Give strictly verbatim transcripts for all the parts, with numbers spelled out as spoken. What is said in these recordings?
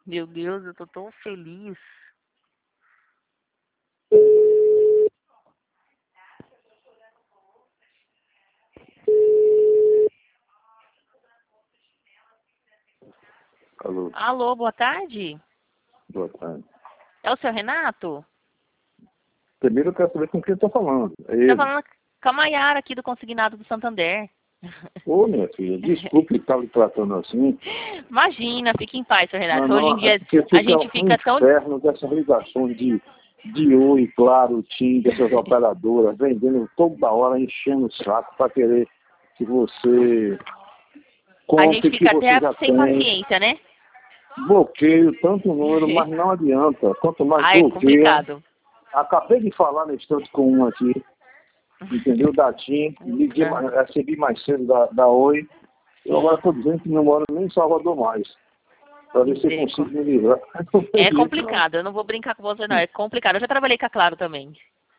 Meu Deus, eu tô tão feliz. Alô, Alô, boa tarde. boa tarde. É o seu Renato? Primeiro eu quero saber com quem eu tô falando. É Você tá ele. falando com a Maiara aqui do Consignado do Santander. Ô, minha filha, desculpe estar lhe tratando assim. Imagina, fique em paz, seu Não, Renato. Hoje em não, é dia porque a fica gente um fica tão... inferno dessas ligações de, de Oi, Claro, Tim, dessas operadoras, vendendo toda hora, enchendo o saco para querer que você A gente compre, que fica você até já sem tem. paciência, né? Bloqueio tanto número, mas não adianta. Quanto mais Ah, é bloqueia. complicado. Acabei de falar no instante com um aqui, entendeu? Da TIM, liguei, mais- recebi mais cedo da, da Oi. Eu agora estou dizendo que não moro nem em Salvador mais. Para ver se eu consigo Misericórdia. me livrar. Não tem É jeito, não. complicado, eu não vou brincar com você, não. É complicado. Eu já trabalhei com a Claro também.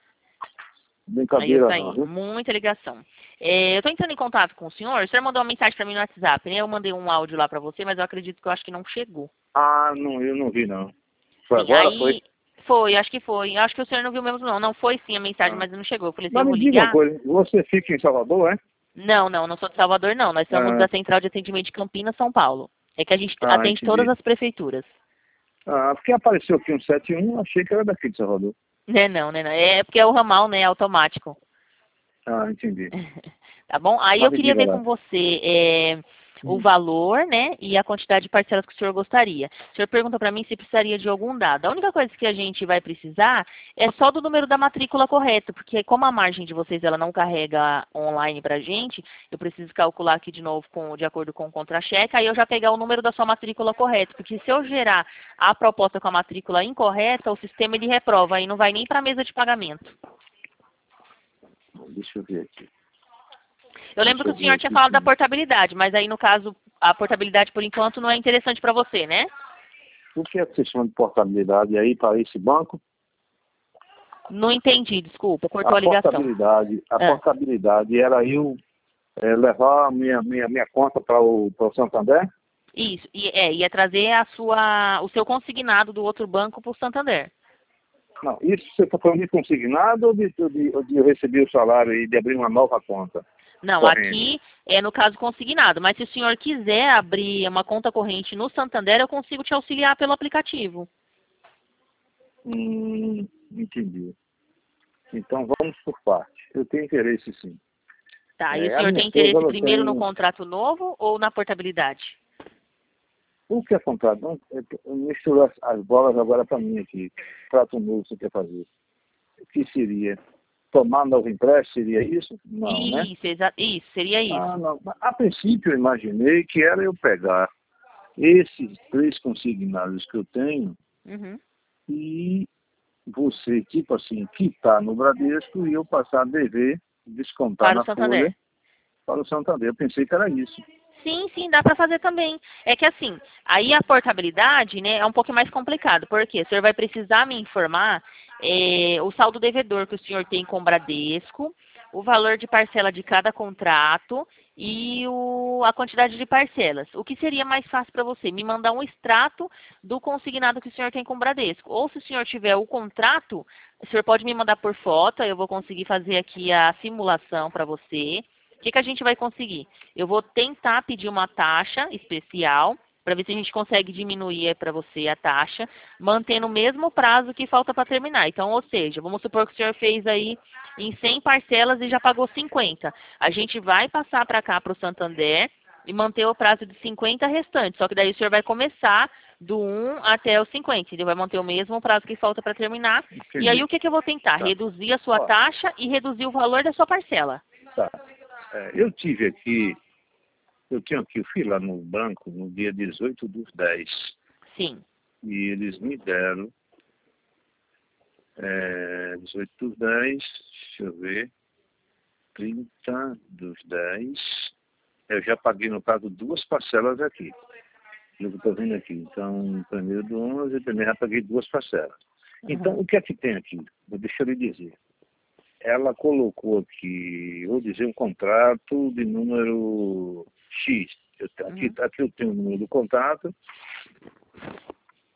Aí eu Brincadeira não, saí. viu? Muita ligação. É, eu estou entrando em contato com o senhor. O senhor mandou uma mensagem para mim no WhatsApp, né? Eu mandei um áudio lá para você, mas eu acredito que eu acho que não chegou. Ah, não, eu não vi não. Foi Sim, agora? Foi? aí foi, acho que foi. Acho que o senhor não viu mesmo, não. Não foi sim a mensagem, Ah. mas não chegou. Eu falei assim, eu Mas vou me diga uma ligar. coisa, você fica em Salvador, é? Não, não, não sou de Salvador, não. Nós somos Ah, da Central de Atendimento de Campinas, São Paulo. É que a gente ah, atende todas entendi. as prefeituras. Ah, porque apareceu aqui um sete um, achei que era daqui de Salvador. Né, não, né, não. É porque é o ramal, né, automático. Ah, entendi. Tá bom? Aí Mas eu me queria diga ver lá. com você é, o Hum. valor, né, e a quantidade de parcelas que o senhor gostaria. O senhor pergunta para mim se precisaria de algum dado. A única coisa que a gente vai precisar é só do número da matrícula correto, porque como a margem de vocês ela não carrega online para a gente, eu preciso calcular aqui de novo com, de acordo com o contra-cheque, aí eu já pegar o número da sua matrícula correto, porque se eu gerar a proposta com a matrícula incorreta, o sistema ele reprova, aí não vai nem para a mesa de pagamento. Deixa eu ver aqui. Eu lembro Deixa que eu o ver senhor tinha aqui. falado da Sim. portabilidade, mas aí no caso a portabilidade por enquanto não é interessante para você, né? O que é que vocês chamam de portabilidade aí para esse banco? Não entendi, desculpa, A cortou a ligação. portabilidade, a Ah, portabilidade era eu é, levar a minha, minha, minha conta para o, para o Santander? isso, e, é, ia trazer a sua, o seu consignado do outro banco para o Santander. Não, isso você está falando de consignado ou de, de, de eu receber o salário e de abrir uma nova conta Não, corrente? aqui é no caso consignado, mas se o senhor quiser abrir uma conta corrente no Santander, eu consigo te auxiliar pelo aplicativo. Hum, entendi. Então vamos por parte. Eu tenho interesse sim. Tá, e o É, a senhor minha tem esposa interesse ela primeiro no tem. contrato novo ou na portabilidade? O que é contrato? Não, eu misturo as, as bolas agora para mim aqui. Trato novo você quer fazer. O que seria? Tomar novo empréstimo seria isso? Não, né? Isso, exa isso, seria Ah, isso. não. A princípio eu imaginei que era eu pegar esses três consignados que eu tenho Uhum. e você, tipo assim, quitar no Bradesco e eu passar a dever, descontar Para o na Santander. folha para o Santander. Eu pensei que era isso. Sim, sim, dá para fazer também. É que assim, aí a portabilidade, né, é um pouco mais complicado. Por quê? O senhor vai precisar me informar eh, o saldo devedor que o senhor tem com o Bradesco, o valor de parcela de cada contrato e o- a quantidade de parcelas. O que seria mais fácil para você? Me mandar um extrato do consignado que o senhor tem com o Bradesco. Ou se o senhor tiver o contrato, o senhor pode me mandar por foto, eu vou conseguir fazer aqui a simulação para você. O que, que a gente vai conseguir? Eu vou tentar pedir uma taxa especial para ver se a gente consegue diminuir para você a taxa, mantendo o mesmo prazo que falta para terminar. Então, ou seja, vamos supor que o senhor fez aí em cem parcelas e já pagou cinquenta. A gente vai passar para cá, para o Santander, e manter o prazo de cinquenta restantes. Só que daí o senhor vai começar do um até o cinquenta. Ele vai manter o mesmo prazo que falta para terminar. E aí Entendi. o que, que eu vou tentar? Tá. Reduzir a sua Ó, taxa e reduzir o valor da sua parcela. tá. É, eu tive aqui, eu tinha aqui, eu fui lá no banco no dia dezoito dos dez Sim. e eles me deram é, dezoito dos dez, deixa eu ver, trinta dos dez. Eu já paguei, no caso, duas parcelas aqui. Eu estou vendo aqui. Então, primeiro do onze, eu também já paguei duas parcelas. Então, Uhum. o que é que tem aqui? Deixa eu lhe dizer. Ela colocou aqui, vou dizer, um contrato de número X. Eu, aqui, Uhum. aqui eu tenho o número do contrato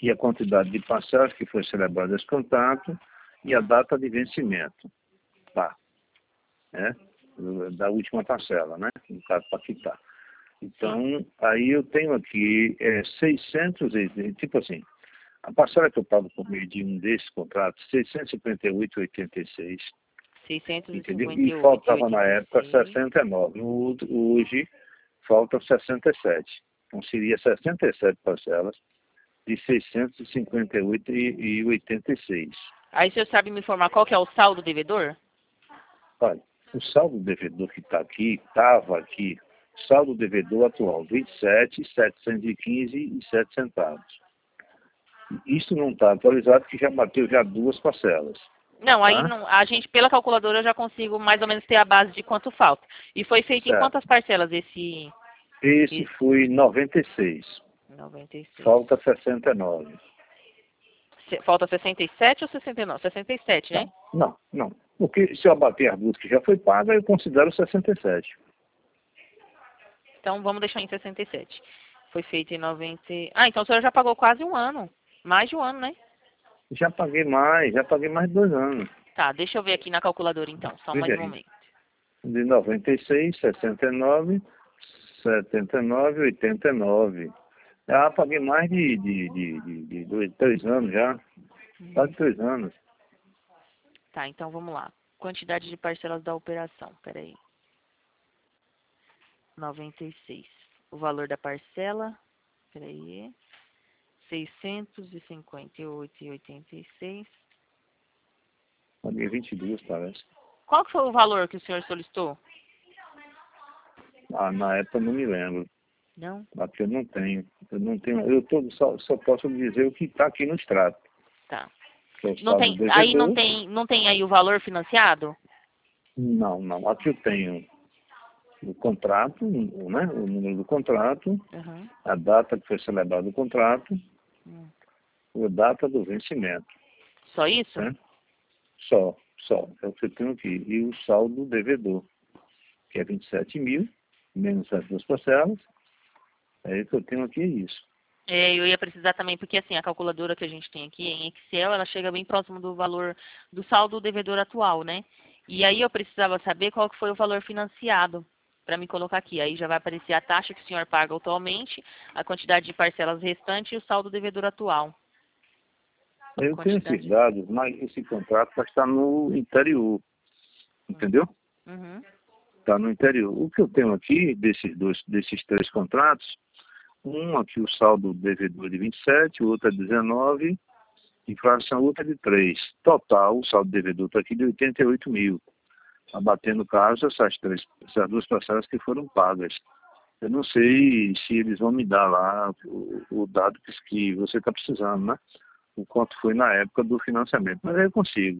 e a quantidade de parcelas que foi celebrado esse contrato e a data de vencimento, tá? Né? Da última parcela, né? No caso, para quitar. Então, aí eu tenho aqui é, seiscentos, e, tipo assim, a parcela que eu pago por meio de um desses contratos, seiscentos e cinquenta e oito vírgula oitenta e seis. seiscentos e Entendeu? cinquenta e E oito faltava na vírgula época oitenta e seis. sessenta e nove. O- Hoje faltam sessenta e sete. Então seria sessenta e sete parcelas de seiscentos e cinquenta e oito vírgula oitenta e seis. Aí o senhor sabe me informar qual que é o saldo devedor? Olha, o saldo devedor que está aqui, estava aqui, saldo devedor atual, vinte e sete mil setecentos e quinze e sete centavos. Isso não está atualizado, porque já bateu já duas parcelas. Não, aí Tá? não, a gente, pela calculadora, eu já consigo mais ou menos ter a base de quanto falta. E foi feito em Certo. quantas parcelas esse... Esse foi noventa e seis. noventa e seis. Falta sessenta e nove. Se- Falta sessenta e sete ou sessenta e nove? sessenta e sete, né? Não, não, não. Porque se eu abater as duas que já foi paga, eu considero sessenta e sete. Então vamos deixar em sessenta e sete. Foi feito em noventa. Ah, então o senhor já pagou quase um ano. Mais de um ano, né? Já paguei mais, já paguei mais de dois anos. Tá, deixa eu ver aqui na calculadora então. Só mais Veja um aí. momento. De noventa e seis, sessenta e nove, setenta e nove, oitenta e nove. Já paguei mais de, de, de, de, de dois, três anos já. Quase três anos. Tá, então vamos lá. Quantidade de parcelas da operação. Peraí. noventa e seis. O valor da parcela. Peraí. seiscentos e cinquenta e oito vírgula oitenta e seis. Paguei vinte e dois, parece. Qual que foi o valor que o senhor solicitou? Ah, na época eu não me lembro. Não? Porque eu não tenho. Eu não tenho. Eu tô, só, só posso dizer o que está aqui no extrato. Tá. Que é o Não saldo tem, devedor. aí não tem, não tem aí o valor financiado? Não, não. Aqui eu tenho o contrato, né? O número do contrato, Uhum. a data que foi celebrado o contrato, Hum. a data do vencimento. Só isso? Né? Só, só. É o que eu tenho aqui. E o saldo devedor, que é vinte e sete mil, menos as duas parcelas. É isso que eu tenho aqui, é isso. É, eu ia precisar também, porque assim, a calculadora que a gente tem aqui em Excel, ela chega bem próximo do valor do saldo devedor atual, né? E aí eu precisava saber qual que foi o valor financiado para me colocar aqui. Aí já vai aparecer a taxa que o senhor paga atualmente, a quantidade de parcelas restantes e o saldo devedor atual. Eu tenho Quantidade. esses dados, mas esse contrato vai estar no interior. Entendeu? Uhum. Está no interior. O que eu tenho aqui, desses, dois, desses três contratos, um aqui o saldo devedor de vinte e sete, o outro é dezenove, inflação outra é de três. Total, o saldo devedor está aqui de oitenta e oito mil. Abatendo no caso essas, três, essas duas parcelas que foram pagas. Eu não sei se eles vão me dar lá o, o dado que, que você está precisando, né? O quanto foi na época do financiamento. Mas aí eu consigo.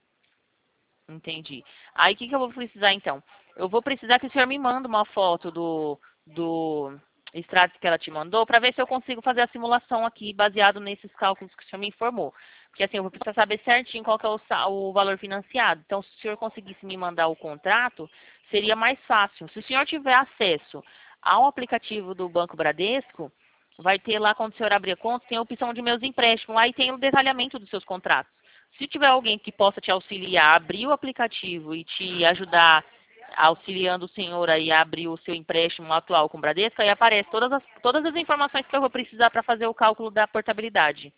Entendi. Aí o que, que eu vou precisar então? Eu vou precisar que o senhor me mande uma foto do, do extrato que ela te mandou para ver se eu consigo fazer a simulação aqui baseado nesses cálculos que o senhor me informou. Porque assim, eu vou precisar saber certinho qual que é o, sa- o valor financiado. Então, se o senhor conseguisse me mandar o contrato, seria mais fácil. Se o senhor tiver acesso ao aplicativo do Banco Bradesco, vai ter lá, quando o senhor abrir a conta, tem a opção de meus empréstimos. Aí tem o detalhamento dos seus contratos. Se tiver alguém que possa te auxiliar a abrir o aplicativo e te ajudar auxiliando o senhor aí a abrir o seu empréstimo atual com o Bradesco, aí aparece todas as, todas as informações que eu vou precisar para fazer o cálculo da portabilidade.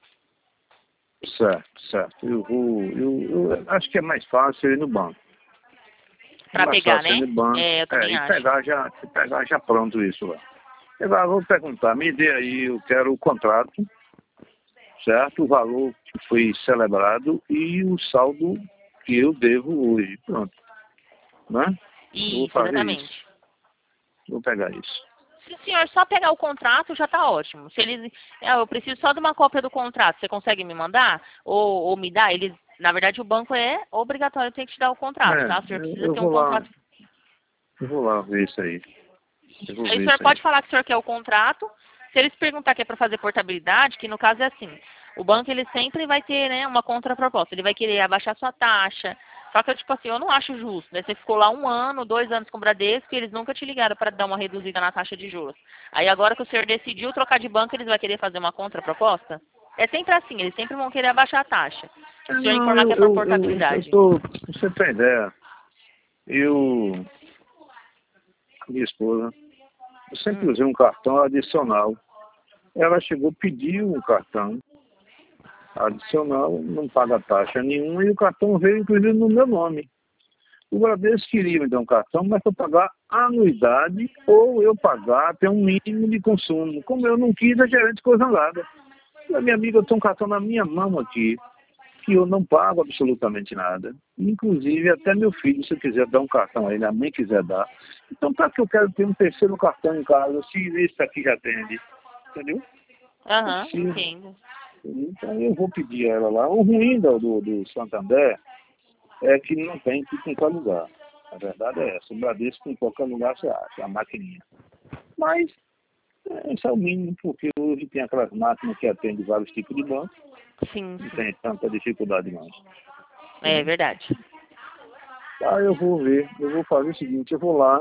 Certo, certo. Eu vou. Eu, eu acho que é mais fácil ir no banco. É Para mais pegar, fácil ir né? no banco. É, eu também É, e acho. pegar já, pegar já pronto isso lá. Eu vou perguntar, me dê aí, eu quero o contrato, certo? O valor que foi celebrado e o saldo que eu devo hoje. Pronto. Né? Eu vou Isso, fazer exatamente. isso. Vou pegar isso. Se o senhor só pegar o contrato, já está ótimo. Se eles, é, eu preciso só de uma cópia do contrato, você consegue me mandar? Ou, ou me dar? Eles, na verdade, o banco é obrigatório, tem que te dar o contrato, É, tá? O senhor eu, precisa eu ter um vou lá. contrato. Eu vou lá ver isso aí. Eu vou Aí o ver senhor isso aí. pode falar que o senhor quer o contrato. Se eles perguntar que é para fazer portabilidade, que no caso é assim, o banco ele sempre vai ter, né, uma contraproposta. Ele vai querer abaixar sua taxa. Só que, tipo assim, eu não acho justo, né? Você ficou lá um ano, dois anos com o Bradesco e eles nunca te ligaram para dar uma reduzida na taxa de juros. Aí agora que o senhor decidiu trocar de banco, eles vão querer fazer uma contraproposta? É sempre assim, eles sempre vão querer abaixar a taxa. Se o senhor Não, informar que é eu, para eu, eu, portabilidade. eu tô, pra você ter ideia, eu, minha esposa, eu sempre Hum. usei um cartão adicional. Ela chegou a pedir um cartão adicional, não paga taxa nenhuma, e o cartão veio inclusive no meu nome. O Bradesco queria me dar um cartão, mas para pagar anuidade ou eu pagar até um mínimo de consumo. Como eu não quis, a gerente ficou zangada. A minha amiga, eu tenho um cartão na minha mão aqui, que eu não pago absolutamente nada. Inclusive, até meu filho, se quiser dar um cartão aí, a mãe quiser dar. Então, para que eu quero ter um terceiro cartão em casa, se esse aqui já atende? Entendeu? Aham, Se, entendo. então, eu vou pedir a ela lá. O ruim do, do, do Santander é que não tem que em qualquer lugar. A verdade é essa. O Bradesco, em qualquer lugar, você acha a maquininha. Mas, é, isso é o mínimo, porque hoje tem aquelas máquinas que atendem vários tipos de bancos. Sim, Não sim. tem tanta dificuldade mais. É verdade. Ah, eu vou ver. Eu vou fazer o seguinte, eu vou lá,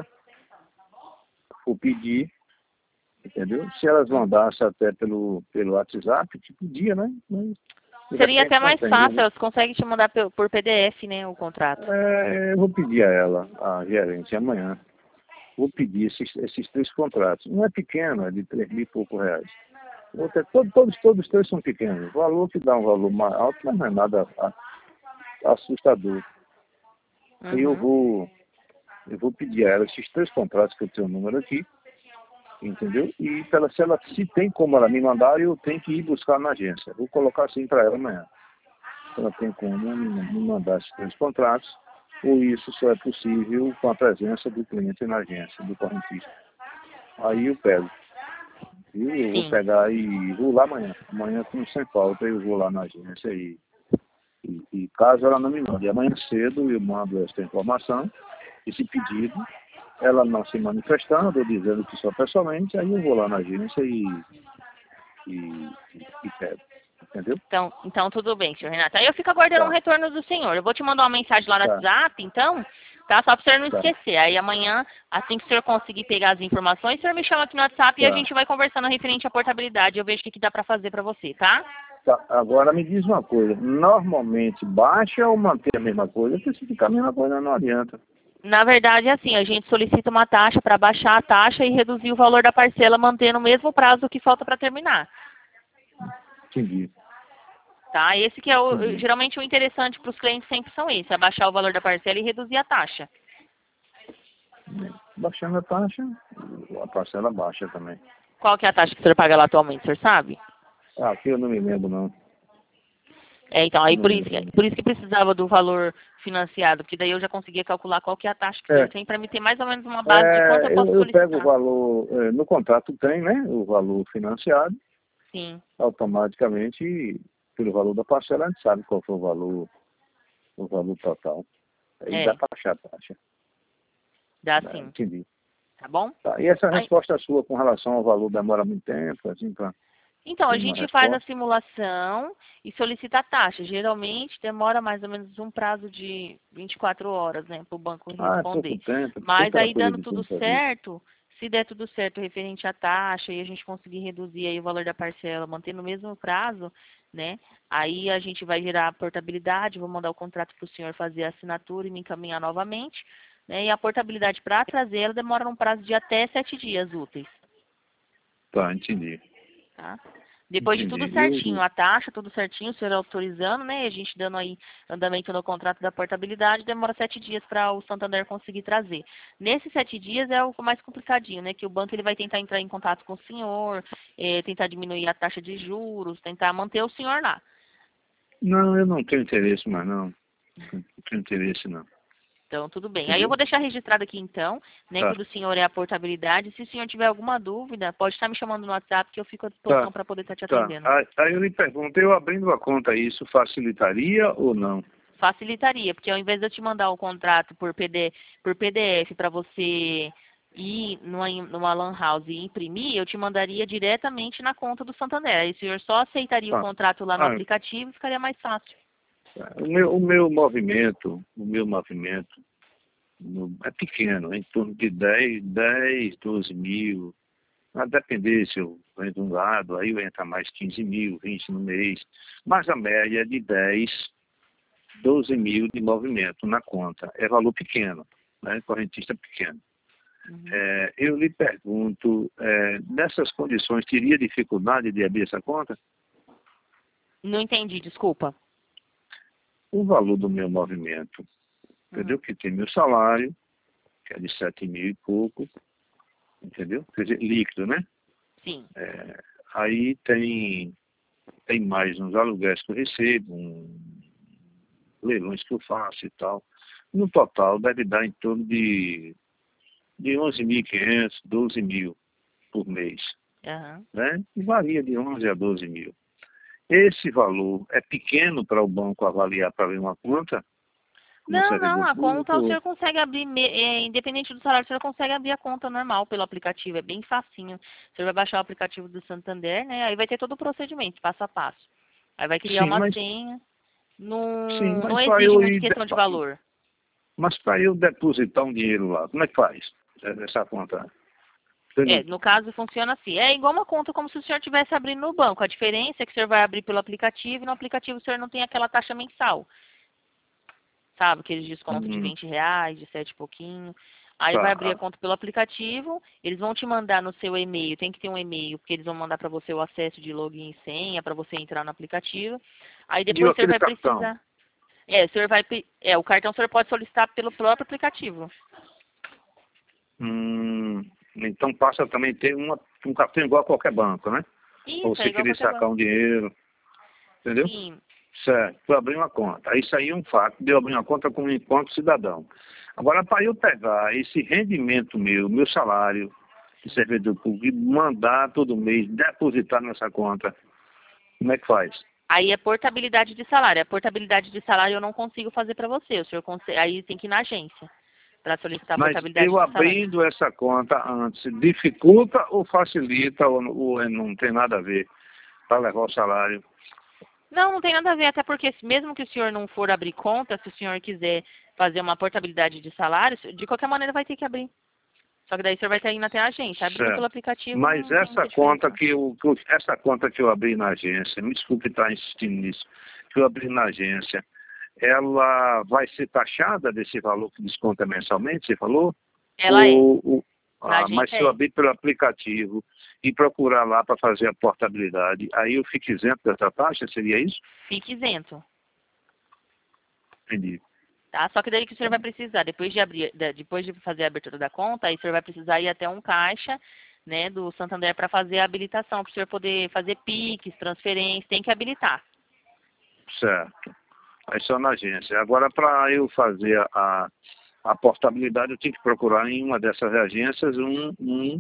vou pedir, entendeu? Se elas mandassem até pelo, pelo WhatsApp, que podia, né? Mas, de Seria repente até não mais tem, fácil, né? elas conseguem te mandar pe- por P D F, né, o contrato. É, eu vou pedir a ela, a gerente, amanhã. Vou pedir esses, esses três contratos. Um é pequeno, é de três mil e poucos reais. O outro é, todo, todos, todos os três são pequenos. O valor que dá um valor mais alto, mas não é nada a- assustador. Aí eu Uhum. vou, eu vou pedir a ela esses três contratos que eu tenho o número aqui, entendeu? E se ela, se ela se tem como ela me mandar, eu tenho que ir buscar na agência. Vou colocar assim para ela amanhã. Se ela tem como me me mandar esses três contratos, ou isso só é possível com a presença do cliente na agência, do correntista. Aí eu pego. Viu? Eu vou Sim. pegar e vou lá amanhã. Amanhã, com sem falta, eu vou lá na agência e, e, e caso ela não me mande, amanhã cedo eu mando essa informação, esse pedido, ela não se manifestando, ou dizendo que só pessoalmente, aí eu vou lá na agência e, e, e, e pego. Entendeu? Então, então tudo bem, senhor Renato. Aí eu fico aguardando um Tá, retorno do senhor. Eu vou te mandar uma mensagem lá no tá, WhatsApp, então, tá? Só para o senhor não tá, esquecer. Aí amanhã, assim que o senhor conseguir pegar as informações, o senhor me chama aqui no WhatsApp e a tá. gente vai conversando referente à portabilidade. Eu vejo o que que dá para fazer para você, tá? Tá, agora me diz uma coisa, normalmente baixa ou mantém a mesma coisa? Porque se ficar a mesma coisa não adianta. Na verdade, é assim, a gente solicita uma taxa para baixar a taxa e reduzir o valor da parcela, mantendo o mesmo prazo que falta para terminar. Entendi, Tá? Esse que é o, entendi. geralmente o interessante para os clientes sempre são esse, abaixar o valor da parcela e reduzir a taxa. Baixando a taxa, a parcela baixa também. Qual que é a taxa que o senhor paga lá atualmente, o senhor sabe? Ah, aqui eu não me lembro não. É, então, Eu aí não por isso, lembro que- não. por isso que precisava do valor financiado, porque daí eu já conseguia calcular qual que é a taxa que o senhor É, tem para me ter mais ou menos uma base de quanto eu é posso eu, eu pego o solicitar. valor, é, no contrato tem, né? O valor financiado, Sim, automaticamente, pelo valor da parcela, a gente sabe qual foi o valor, o valor total. Aí dá é, para achar a taxa. dá Né? sim, Entendi. tá bom? Tá. E essa Aí, resposta sua com relação ao valor demora muito tempo, assim, para então, a ter uma gente faz a resposta? simulação e solicita a taxa. Geralmente demora mais ou menos um prazo de vinte e quatro horas, né, para o banco Ah, é pouco responder. tempo, Mas pouca aí coisa dando de tudo tempo para isso. certo, se der tudo certo referente à taxa e a gente conseguir reduzir aí o valor da parcela, mantendo o mesmo prazo, né, aí a gente vai gerar a portabilidade, vou mandar o contrato para o senhor fazer a assinatura e me encaminhar novamente, né, e a portabilidade para trazer ela demora um prazo de até sete dias úteis. Tá, entendi. Tá? Depois de tudo Entendi. Eu, certinho, a taxa, tudo certinho, o senhor autorizando, né? A gente dando aí andamento no contrato da portabilidade, demora sete dias para o Santander conseguir trazer. Nesses sete dias é o mais complicadinho, né? Que o banco ele vai tentar entrar em contato com o senhor, eh, tentar diminuir a taxa de juros, tentar manter o senhor lá. não, eu não tenho interesse mais, não. Não tenho interesse, não. Então, tudo bem. Aí eu Entendeu? vou deixar registrado aqui então, né, que Tá, o do senhor é a portabilidade. Se o senhor tiver alguma dúvida, pode estar me chamando no WhatsApp que eu fico à tá, disposição para poder estar te tá. atendendo. Aí, aí eu lhe pergunto, eu abrindo a conta, isso facilitaria ou não? Facilitaria, porque ao invés de eu te mandar o contrato por, P D, por P D F para você ir numa, numa lan house e imprimir, eu te mandaria diretamente na conta do Santander. Aí o senhor só aceitaria o Tá. contrato lá no Ah, aplicativo e ficaria mais fácil. o meu, o meu movimento, o meu movimento no- é pequeno, em torno de dez, dez, doze mil. A depender se eu vendo um lado, aí vai entrar mais quinze mil, vinte no mês. Mas a média é de dez, doze mil de movimento na conta. É valor pequeno, né? Correntista pequeno. Uhum. É, eu lhe pergunto, é, nessas condições, teria dificuldade de abrir essa conta? Não entendi, desculpa. O valor do meu movimento, uhum. entendeu? Que tem meu salário, que é de sete mil e pouco, entendeu? Quer dizer, líquido, né? Sim. É, aí tem, tem mais uns aluguéis que eu recebo, um, leilões que eu faço e tal. No total, deve dar em torno de, de onze mil e quinhentos, doze mil por mês. Uhum. Né? E varia de onze a doze mil. Esse valor é pequeno para o banco avaliar para ver uma conta? Não, não, a conta o senhor consegue abrir, é, independente do salário, o senhor consegue abrir a conta normal pelo aplicativo, é bem facinho. O senhor vai baixar o aplicativo do Santander, né? Aí vai ter todo o procedimento, passo a passo. Aí vai criar Sim, uma mas... senha, não, Sim, mas não exige muita questão de valor. Mas para eu depositar um dinheiro lá, como é que faz essa conta? É, no caso funciona assim, é igual uma conta como se o senhor estivesse abrindo no banco. A diferença é que o senhor vai abrir pelo aplicativo e no aplicativo o senhor não tem aquela taxa mensal. Sabe, aqueles descontos hum. de vinte reais, de sete e pouquinho. Aí tá. vai abrir a conta pelo aplicativo, eles vão te mandar no seu e-mail, tem que ter um e-mail, porque eles vão mandar para você o acesso de login e senha para você entrar no aplicativo. Aí depois o senhor vai cartão? precisar... É, o senhor vai... É, o cartão o senhor pode solicitar pelo próprio aplicativo. Hum, então passa também a ter uma, um cartão igual a qualquer banco, né? Isso, Ou você é querer sacar banco. um dinheiro, entendeu? Sim. Certo, para abrir uma conta. Isso aí é um fato de eu abrir uma conta como enquanto cidadão. Agora, para eu pegar esse rendimento meu, meu salário de servidor público, e mandar todo mês, depositar nessa conta, como é que faz? Aí é portabilidade de salário. A portabilidade de salário eu não consigo fazer para você. O senhor consegue... Aí tem que ir na agência para solicitar a Mas portabilidade de eu salário. abrindo essa conta antes, dificulta ou facilita ou, ou não tem nada a ver para levar o salário? Não, não tem nada a ver, até porque mesmo que o senhor não for abrir conta, se o senhor quiser fazer uma portabilidade de salários, de qualquer maneira vai ter que abrir. Só que daí o senhor vai ter que ir até a agência, abrindo pelo aplicativo. Mas essa conta que eu, essa conta que eu abri na agência, me desculpe estar insistindo nisso, que eu abri na agência, ela vai ser taxada desse valor que desconta mensalmente, você falou? Ela ou, é. Ou, ah, mas se eu abrir pelo aplicativo e procurar lá para fazer a portabilidade, aí eu fico isento dessa taxa, seria isso? Fique isento. Entendi. Tá? Só que daí que o senhor vai precisar, depois de, abrir, depois de fazer a abertura da conta, aí o senhor vai precisar ir até um caixa, né, do Santander para fazer a habilitação, para o senhor poder fazer Pix, transferência, tem que habilitar. Certo. Aí só na agência. Agora, para eu fazer a, a portabilidade, eu tenho que procurar em uma dessas agências um, um,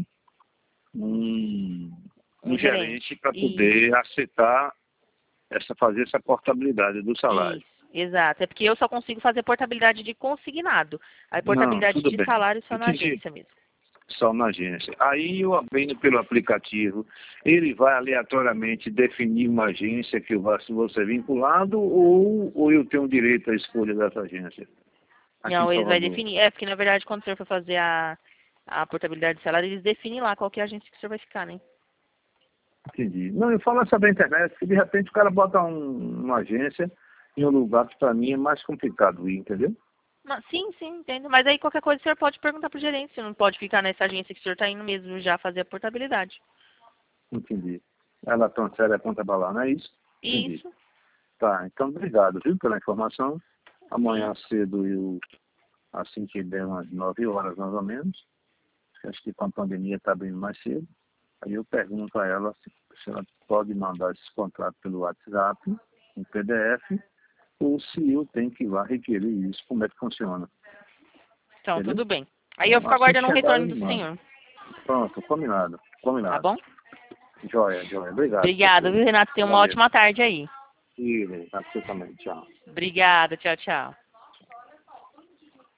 um, um, um gerente para poder aceitar, essa, fazer essa portabilidade do salário. Isso. Exato, é porque eu só consigo fazer portabilidade de consignado. A portabilidade Não, de bem. salário só Entendi. na agência mesmo. Só na agência. Aí eu abrindo pelo aplicativo, ele vai aleatoriamente definir uma agência que eu vou ser vinculado ou, ou eu tenho direito à escolha dessa agência? Aqui Não, ele vai definir. É, porque na verdade quando o senhor for fazer a, a portabilidade de salário, eles definem lá qual que é a agência que o senhor vai ficar, né? Entendi. Não, eu falo sobre a internet, que de repente o cara bota um, uma agência em um lugar que para mim é mais complicado ir, entendeu? Mas, sim, sim, entendo. Mas aí qualquer coisa o senhor pode perguntar para o gerente, se não pode ficar nessa agência que o senhor está indo mesmo já fazer a portabilidade. Entendi. Ela transfere a conta para lá, não é isso? Entendi. Isso. Tá, então obrigado, viu, pela informação. Amanhã sim. cedo, eu, assim que der umas nove horas mais ou menos, acho que com a pandemia está abrindo mais cedo, aí eu pergunto a ela se, se ela pode mandar esses contratos pelo WhatsApp, em P D F, ou se eu tenho que ir lá requerer isso, como é que funciona. Então, Entendeu? tudo bem. Aí eu fico assim aguardando o retorno do senhor. Pronto, combinado, combinado. Tá bom? Joia, joia. Obrigado. Obrigada, viu, Renato? Tenha uma ótima tarde aí. Sim, absolutamente. Tchau. Obrigada, tchau, tchau.